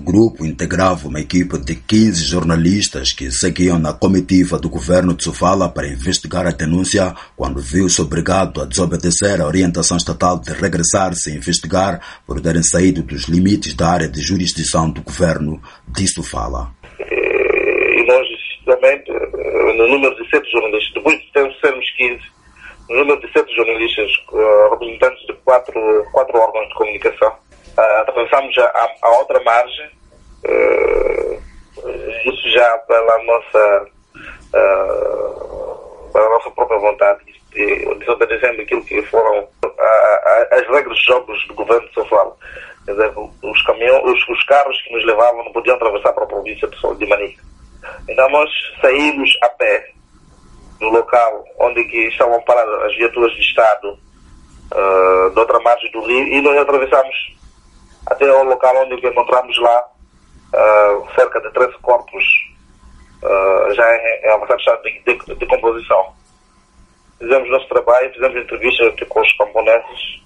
grupo integrava uma equipa de 15 jornalistas que seguiam na comitiva do governo de Sofala para investigar a denúncia quando viu-se obrigado a desobedecer a orientação estatal de regressar sem investigar por terem saído dos limites da área de jurisdição do governo de Sofala. E nós, justamente, no número de 7 jornalistas, depois de sermos 15, no número de 7 jornalistas, representantes de quatro órgãos de comunicação, atravessamos a outra margem, isso já pela nossa própria vontade, desobedecendo aquilo que foram as regras de jogos do governo de Sofala. Quer dizer, os carros que nos levavam não podiam atravessar para a província de Manica. Então nós saímos a pé do local onde que estavam paradas as viaturas de Estado, da outra margem do rio, e nós atravessamos até ao local onde encontramos lá cerca de 13 corpos já em avançado estado de decomposição. Fizemos nosso trabalho, fizemos entrevistas com os camponeses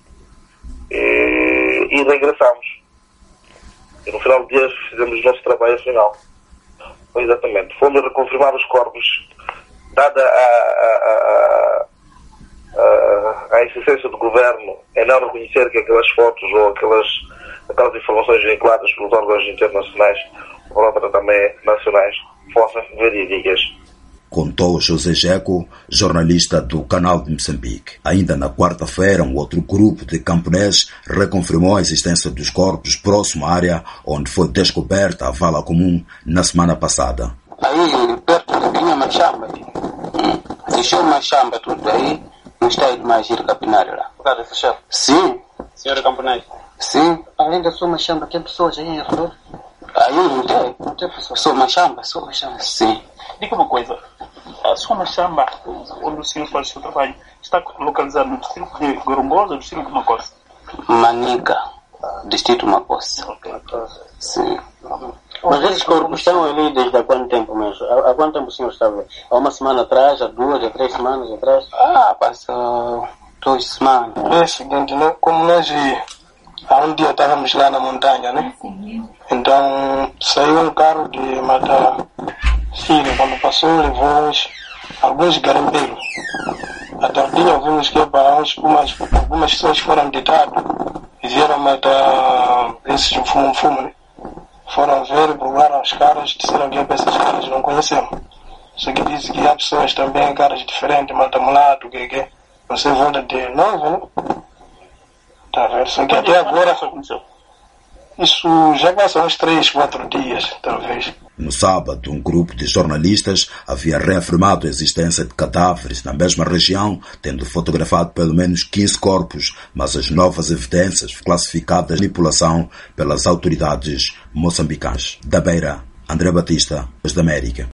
e regressamos. E no final do dia fizemos o nosso trabalho final. Exatamente. Fomos reconfirmar os corpos, dada a insistência do governo em não reconhecer que aquelas fotos ou aquelas informações vinculadas pelos órgãos internacionais ou também nacionais fossem verídicas. Contou José Jeco, jornalista do Canal de Moçambique. Ainda na quarta-feira, um outro grupo de camponeses reconfirmou a existência dos corpos próximo à área onde foi descoberta a vala comum na semana passada. Aí, perto da vinha Machamba, deixou Machamba tudo aí, não está aí mais ir capinar lá. Sim. Senhora camponês? Sim. Além da sua Machamba, tem pessoas aí em redor? Aí não tem. Não tem pessoas? Sou Machamba? Sua Machamba? Sim. Diga uma coisa, a sua Machamba, onde o senhor faz o seu trabalho, está localizado no distrito de Gorongosa ou no distrito de Macossa? Manica, distrito Macossa. Ok. Sim. Mas esses corpos estão ali desde há quanto tempo mesmo? Há quanto tempo o senhor estava? Há uma semana atrás, há 2, há 3 semanas atrás? Passou 2 semanas. É o seguinte, né? Como nós há um dia estávamos lá na montanha, né? Então saiu um carro de Mata Filho, quando passou levou alguns garimpeiros. A tardinha vimos que algumas pessoas foram deitadas e vieram matar esses fumo, né? Foram ver, provaram as caras, disseram que essas caras não conhecemos. Só que disse que há pessoas também, caras diferentes, mata-mulato, que não sei, volta de novo, né? Tá vendo? Só que até agora isso já passa uns 3, 4 dias, talvez. No sábado, um grupo de jornalistas havia reafirmado a existência de cadáveres na mesma região, tendo fotografado pelo menos 15 corpos, mas as novas evidências classificadas de manipulação pelas autoridades moçambicanas. Da Beira, André Batista, Voz da América.